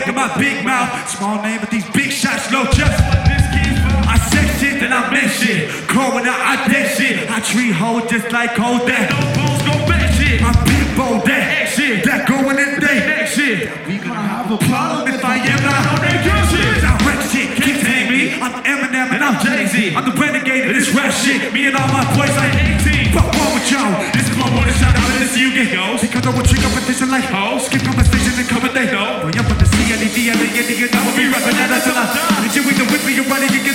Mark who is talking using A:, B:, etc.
A: Look at my big mouth, small name, but these big shots, no just what this kid's for. I say shit, then I make shit. Growing out, I dead shit. I treat hoes just like hoes that. No bones, go back shit. My big bold that shit. That going in day shit. We gonna have a problem if I am not on that good shit. Direct shit, can't tame me. I'm Eminem and I'm Jay-Z. I'm the renegade of this rap shit. Me and all my boys like 18. Fuck wrong with y'all. This is my one shot out of this you get goes. Think I know what trick competition like hoes. Skip conversation and come and they know. Boy, I'm from the C and the D and the N, and I will be rapping that until I die. And you with the whip me, you're running, you get